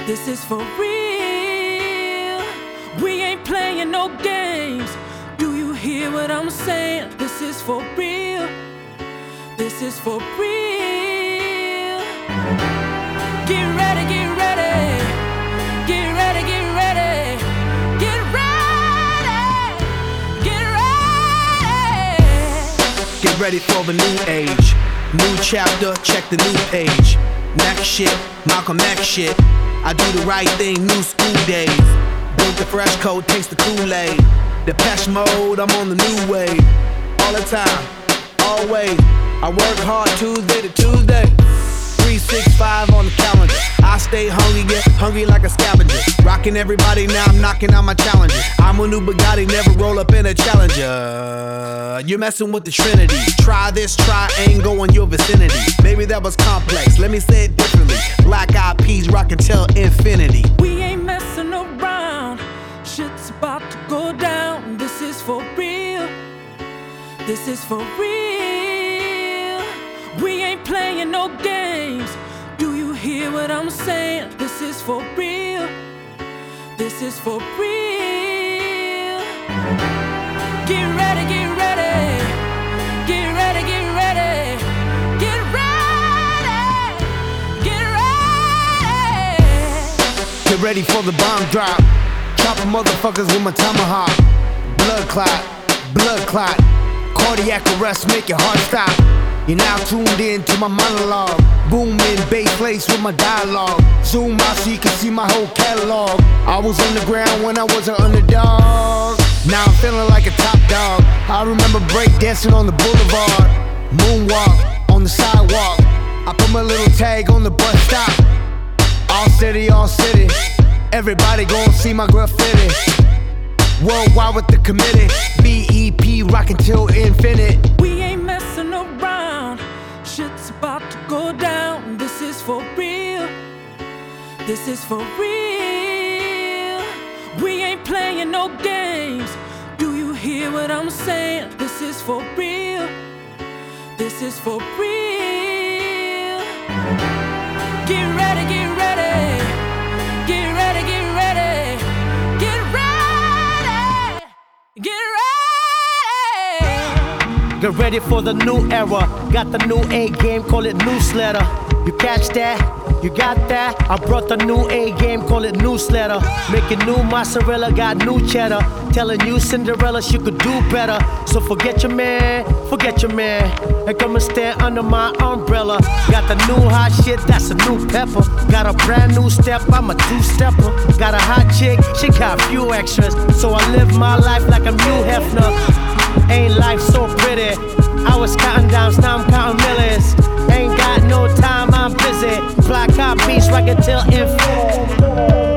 This is for real. We ain't playing no games. Do you hear what I'm saying? This is for real. This is for real. Get ready, get ready. Get ready, get ready. Get ready. Get ready. Get ready for the new age. New chapter, check the new page. Mac shit, Malcolm X shit. I do the right thing, new school days. Build the fresh code, taste the Kool-Aid. Depeche Mode, I'm on the new wave. All the time, always. I work hard Tuesday to Tuesday. 365 on the calendar. I stay hungry, get hungry like a scavenger. Rocking everybody, now I'm knocking out my challenges. I'm a new Bugatti, never roll up in a Challenger. You're messing with the Trinity. Try this, try ain't go in your vicinity. Maybe that was complex, let me say it differently. Black Eyed Peas rockin' till infinity. We ain't messing around. Shit's about to go down. This is for real. This is for real. We ain't playing no games. Do you hear what I'm saying? This is for real. This is for real. Get ready, get ready. Get ready, get ready. Get ready. Get ready. Get ready for the bomb drop. Chopping motherfuckers with my tomahawk. Blood clot, blood clot. Cardiac arrest, make your heart stop. You're now tuned in to my monologue. Booming bass lace with my dialogue. Zoom out so you can see my whole catalog. I was on the ground when I was an underdog. Now I'm feeling like a top dog. I remember break dancing on the boulevard. Moonwalk on the sidewalk. I put my little tag on the bus stop. All city, all city. Everybody gon' see my graffiti. Worldwide with the committee. BEP rockin' till infinite. We ain't messing around. Shit's about to go down. This is for real. This is for real. We ain't playing no games. Do you hear what I'm saying? This is for real. This is for real. Get ready, get ready. Get ready, get ready. Get ready. Get ready. Get ready for the new era. Got the new A game, call it newsletter. You catch that? You got that? I brought the new A game, call it newsletter. Making new mozzarella, got new cheddar. Telling you Cinderella she could do better. So forget your man, and come and stand under my umbrella. Got the new hot shit, that's a new pepper. Got a brand new step, I'm a two-stepper. Got a hot chick, she got a few extras. So I live my life like I'm Hugh Hefner. Ain't life so pretty? I was counting downs, now I'm counting millions. Ain't got no time, I'm busy. Black Eyed Peas, rockin' till infinite.